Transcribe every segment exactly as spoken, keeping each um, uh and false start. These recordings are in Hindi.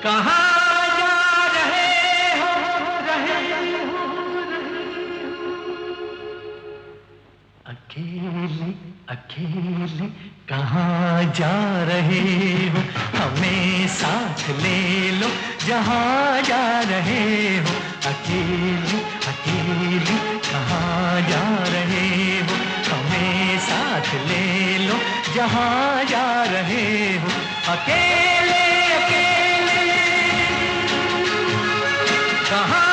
कहाँ जा रहे हो रहे हो अकेले अकेले कहाँ जा रहे हो, हमें साथ ले लो जहाँ जा रहे हो। अकेले अकेले कहाँ जा रहे हो, हमें साथ ले लो जहाँ जा रहे हो। अकेले अकेले कहाँ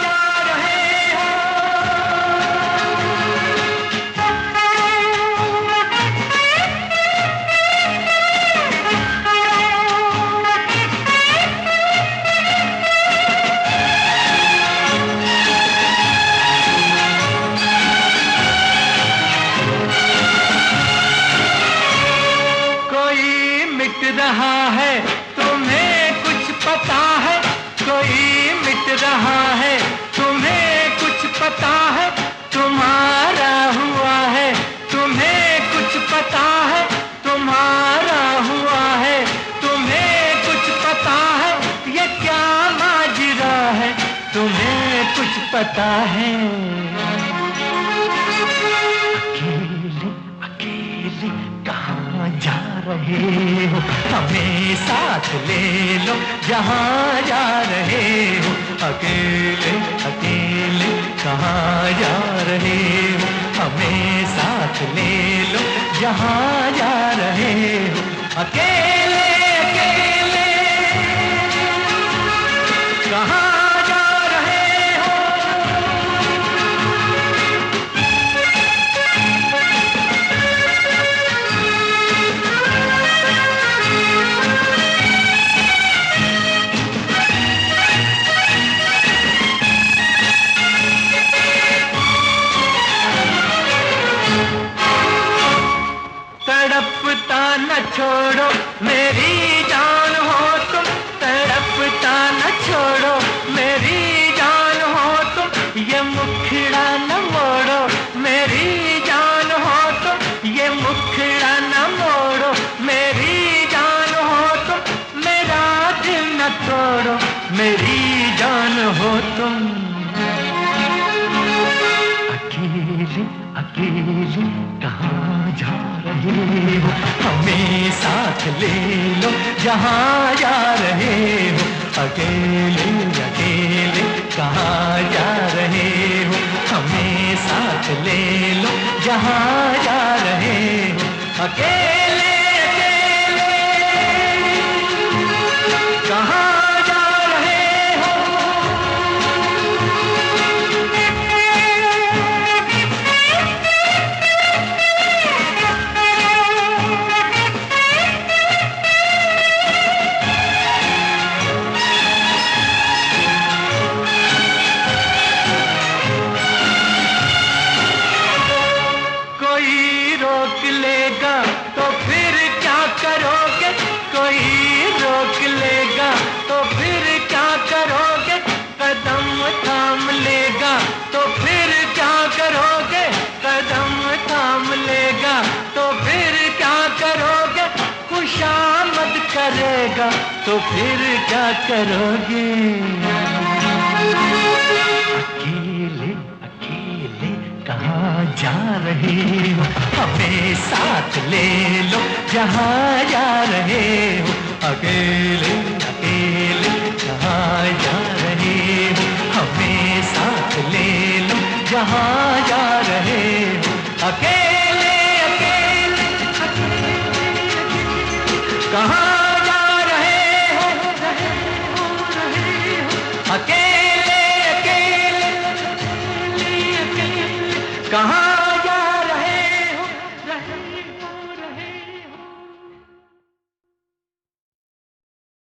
रहा है, तुम्हें कुछ पता है? कोई मिट रहा है, तुम्हें कुछ पता है? तुम्हारा हुआ है, तुम्हें कुछ पता है? तुम्हारा हुआ है, तुम्हें कुछ पता है? ये क्या माजरा है, तुम्हें कुछ पता है? अकेले अकेले कहाँ जा रहे हो, हमें साथ ले लो जहाँ जा रहे हो। अकेले अकेले कहाँ जा रहे हो, हमें साथ ले लो जहाँ जा रहे हो। अकेले अकेले कहाँ तड़पता न छोड़ो मेरी जान हो तुम, तड़पता न छोड़ो मेरी जान हो तुम। ये मुखड़ा न मोड़ो मेरी जान हो तुम, ये मुखड़ा न मोड़ो मेरी जान हो तुम। मेरा दिल न तोड़ो मेरी जान हो तुम। अकेले अकेले कहाँ जा रहे हो, हमें साथ ले लो जहाँ जा रहे हो। अकेले अकेले कहाँ जा रहे हो, हमें साथ ले लो जहाँ जा रहे हो। अकेले अकेले कहाँ रोक लेगा तो फिर क्या करोगे? कोई रोक लेगा तो फिर क्या करोगे? कदम थाम लेगा तो फिर क्या करोगे? कदम थाम लेगा तो फिर क्या करोगे? खुशामद करेगा तो फिर क्या करोगे? अकेले अकेले कहाँ जा रहे हो, हमें साथ ले लो जहाँ जा रहे हो। अकेले अकेले कहाँ जा रहे हो, हमें साथ ले लो जहाँ जा रहे हो। अकेले अकेले, अकेले, अकेले कहाँ